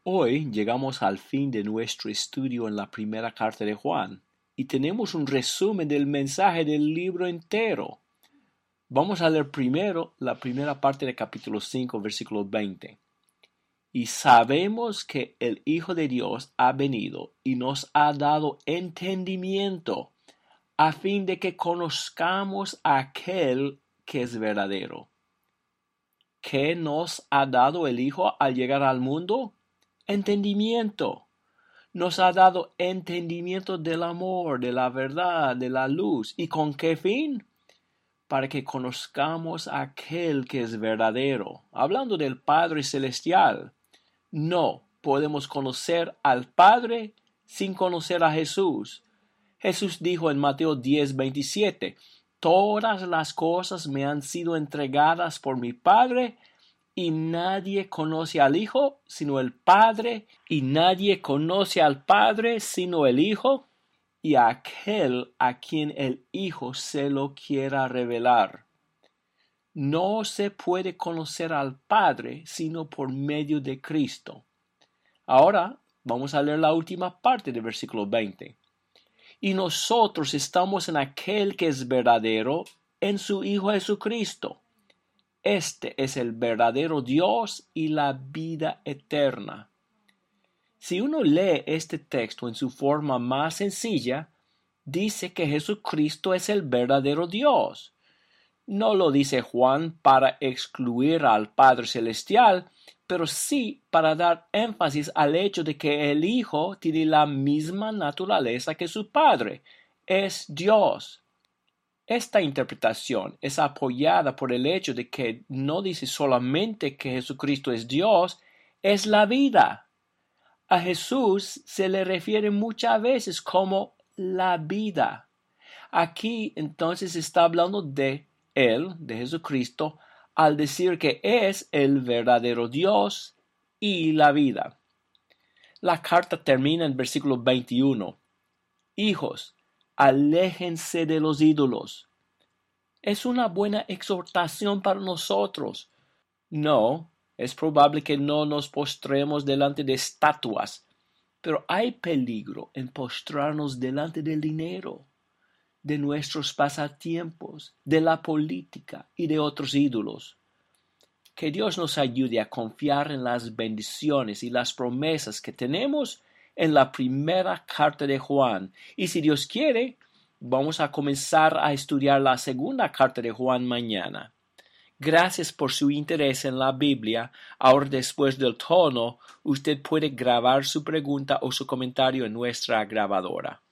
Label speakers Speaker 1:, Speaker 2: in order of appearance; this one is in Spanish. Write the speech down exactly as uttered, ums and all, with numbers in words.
Speaker 1: Hoy llegamos al fin de nuestro estudio en la primera carta de Juan y tenemos un resumen del mensaje del libro entero. Vamos a leer primero la primera parte del capítulo cinco, versículo veinte. Y sabemos que el Hijo de Dios ha venido y nos ha dado entendimiento a fin de que conozcamos a aquel que es verdadero. ¿Qué nos ha dado el Hijo al llegar al mundo? Entendimiento. Nos ha dado entendimiento del amor, de la verdad, de la luz. ¿Y con qué fin? Para que conozcamos a aquel que es verdadero. Hablando del Padre Celestial. No podemos conocer al Padre sin conocer a Jesús. Jesús dijo en Mateo diez, veintisiete, todas las cosas me han sido entregadas por mi Padre, y nadie conoce al Hijo sino el Padre, y nadie conoce al Padre sino el Hijo, y a aquel a quien el Hijo se lo quiera revelar. No se puede conocer al Padre sino por medio de Cristo. Ahora vamos a leer la última parte del versículo veinte. Y nosotros estamos en aquel que es verdadero, en su Hijo Jesucristo. Este es el verdadero Dios y la vida eterna. Si uno lee este texto en su forma más sencilla, dice que Jesucristo es el verdadero Dios. No lo dice Juan para excluir al Padre Celestial, pero sí para dar énfasis al hecho de que el Hijo tiene la misma naturaleza que su Padre, es Dios. Esta interpretación es apoyada por el hecho de que no dice solamente que Jesucristo es Dios, es la vida. A Jesús se le refiere muchas veces como la vida. Aquí entonces está hablando de Él, de Jesucristo, al decir que es el verdadero Dios y la vida. La carta termina en versículo veintiuno. Hijos, aléjense de los ídolos. Es una buena exhortación para nosotros. No, es probable que no nos postremos delante de estatuas, pero hay peligro en postrarnos delante del dinero, de nuestros pasatiempos, de la política y de otros ídolos. Que Dios nos ayude a confiar en las bendiciones y las promesas que tenemos en la primera carta de Juan. Y si Dios quiere, vamos a comenzar a estudiar la segunda carta de Juan mañana. Gracias por su interés en la Biblia. Ahora, después del tono, usted puede grabar su pregunta o su comentario en nuestra grabadora.